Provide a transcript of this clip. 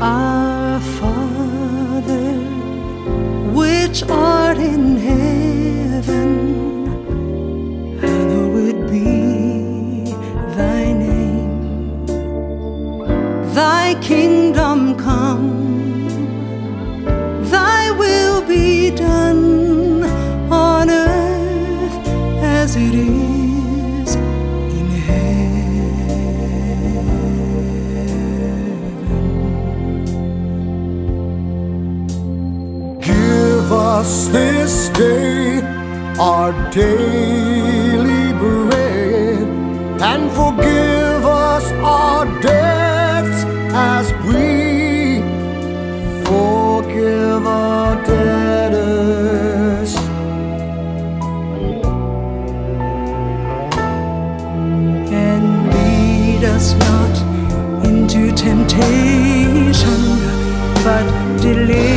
Our Father, which art in heaven, hallowed be thy name. Thy kingdom come, thy will be done on earth as it is in heaven. Give us this day our daily bread, and forgive us our debts as we forgive our debtors. And lead us not into temptation, but deliver